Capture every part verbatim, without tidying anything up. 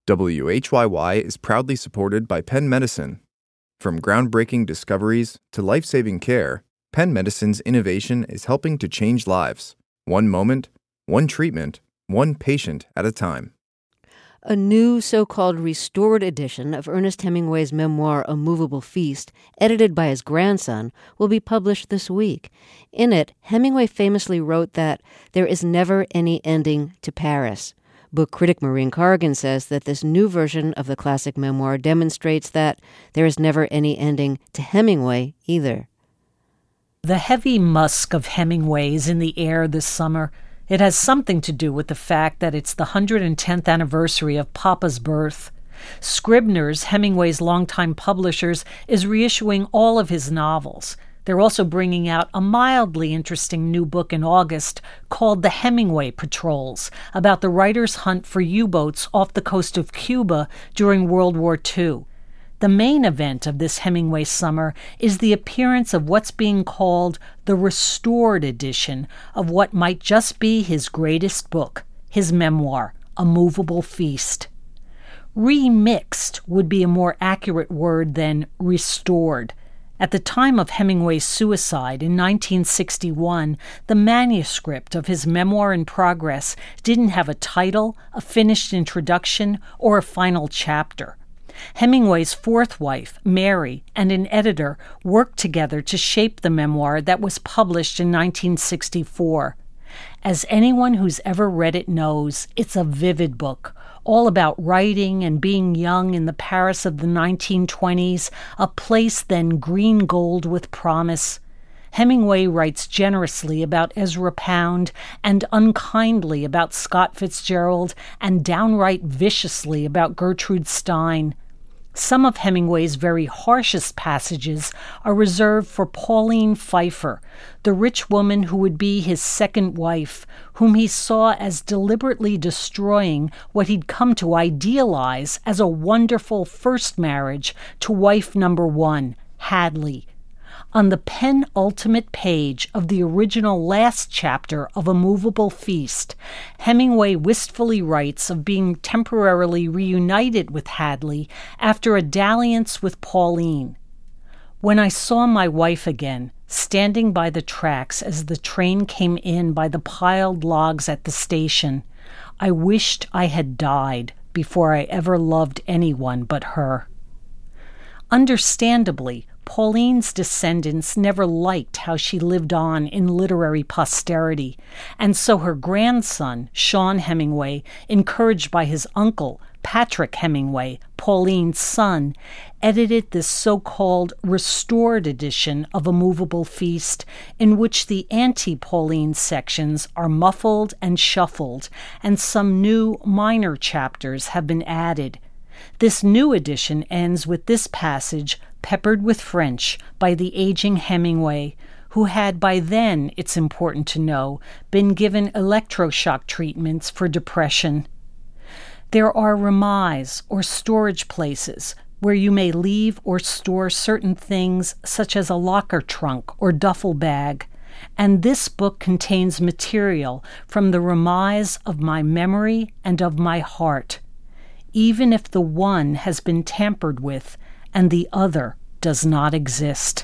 W H Y Y is proudly supported by Penn Medicine. From groundbreaking discoveries to life-saving care, Penn Medicine's innovation is helping to change lives, one moment, one treatment, one patient at a time. A new so-called restored edition of Ernest Hemingway's memoir, A Movable Feast, edited by his grandson, will be published this week. In it, Hemingway famously wrote that there is never any ending to Paris. Book critic Maureen Corrigan says that this new version of the classic memoir demonstrates that there is never any ending to Hemingway either. The heavy musk of Hemingway is in the air this summer. It has something to do with the fact that it's the one hundred tenth anniversary of Papa's birth. Scribner's, Hemingway's longtime publishers, is reissuing all of his novels. They're also bringing out a mildly interesting new book in August called The Hemingway Patrols, about the writer's hunt for U-boats off the coast of Cuba during World War Two. The main event of this Hemingway summer is the appearance of what's being called the restored edition of what might just be his greatest book, his memoir, A Movable Feast. Remixed would be a more accurate word than restored. At the time of Hemingway's suicide in nineteen sixty-one, the manuscript of his memoir in progress didn't have a title, a finished introduction, or a final chapter. Hemingway's fourth wife, Mary, and an editor worked together to shape the memoir that was published in nineteen sixty-four. As anyone who's ever read it knows, it's a vivid book, all about writing and being young in the Paris of the nineteen twenties, a place then green gold with promise. Hemingway writes generously about Ezra Pound and unkindly about Scott Fitzgerald and downright viciously about Gertrude Stein. Some of Hemingway's very harshest passages are reserved for Pauline Pfeiffer, the rich woman who would be his second wife, whom he saw as deliberately destroying what he'd come to idealize as a wonderful first marriage to wife number one, Hadley. On the penultimate page of the original last chapter of A Movable Feast, Hemingway wistfully writes of being temporarily reunited with Hadley after a dalliance with Pauline. When I saw my wife again, standing by the tracks as the train came in by the piled logs at the station, I wished I had died before I ever loved anyone but her. Understandably, Pauline's descendants never liked how she lived on in literary posterity, and so her grandson, Sean Hemingway, encouraged by his uncle, Patrick Hemingway, Pauline's son, edited this so-called restored edition of A Movable Feast, in which the anti-Pauline sections are muffled and shuffled, and some new minor chapters have been added. This new edition ends with this passage, peppered with French, by the aging Hemingway, who had by then, it's important to know, been given electroshock treatments for depression. There are remises, or storage places, where you may leave or store certain things, such as a locker trunk or duffel bag, and this book contains material from the remise of my memory and of my heart, even if the one has been tampered with and the other does not exist.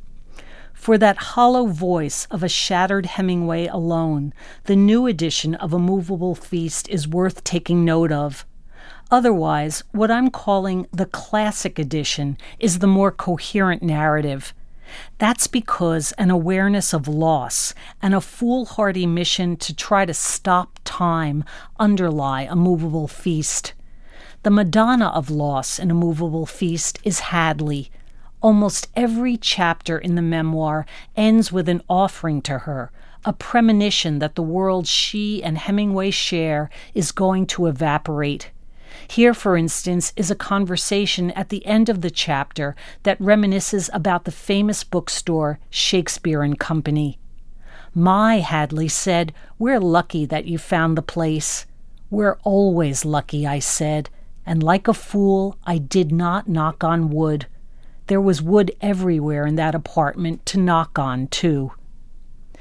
For that hollow voice of a shattered Hemingway alone, the new edition of A Movable Feast is worth taking note of. Otherwise, what I'm calling the classic edition is the more coherent narrative. That's because an awareness of loss and a foolhardy mission to try to stop time underlie A Movable Feast. The Madonna of loss in A Movable Feast is Hadley. Almost every chapter in the memoir ends with an offering to her, a premonition that the world she and Hemingway share is going to evaporate. Here, for instance, is a conversation at the end of the chapter that reminisces about the famous bookstore Shakespeare and Company. "My," Hadley said, "we're lucky that you found the place." "We're always lucky," I said, and like a fool, I did not knock on wood. There was wood everywhere in that apartment to knock on, too.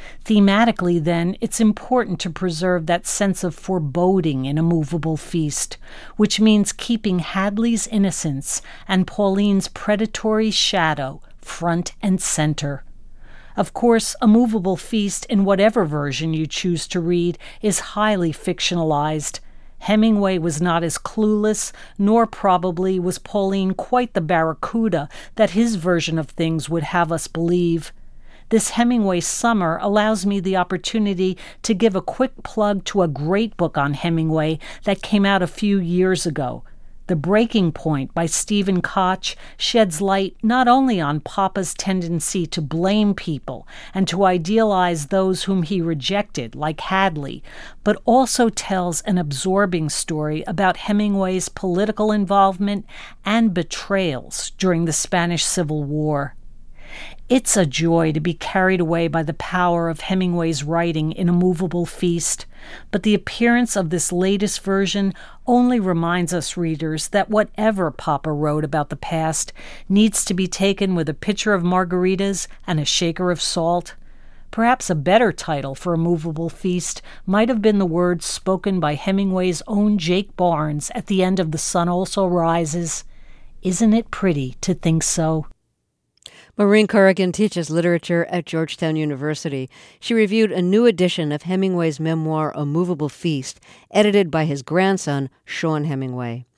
Thematically, then, it's important to preserve that sense of foreboding in A Movable Feast, which means keeping Hadley's innocence and Pauline's predatory shadow front and center. Of course, A Movable Feast, in whatever version you choose to read, is highly fictionalized. Hemingway was not as clueless, nor probably was Pauline quite the barracuda that his version of things would have us believe. This Hemingway summer allows me the opportunity to give a quick plug to a great book on Hemingway that came out a few years ago. The Breaking Point by Stephen Koch sheds light not only on Papa's tendency to blame people and to idealize those whom he rejected, like Hadley, but also tells an absorbing story about Hemingway's political involvement and betrayals during the Spanish Civil War. It's a joy to be carried away by the power of Hemingway's writing in A Movable Feast, but the appearance of this latest version only reminds us readers that whatever Papa wrote about the past needs to be taken with a pitcher of margaritas and a shaker of salt. Perhaps a better title for A Movable Feast might have been the words spoken by Hemingway's own Jake Barnes at the end of The Sun Also Rises. Isn't it pretty to think so? Maureen Corrigan teaches literature at Georgetown University. She reviewed a new edition of Hemingway's memoir, A Movable Feast, edited by his grandson, Sean Hemingway.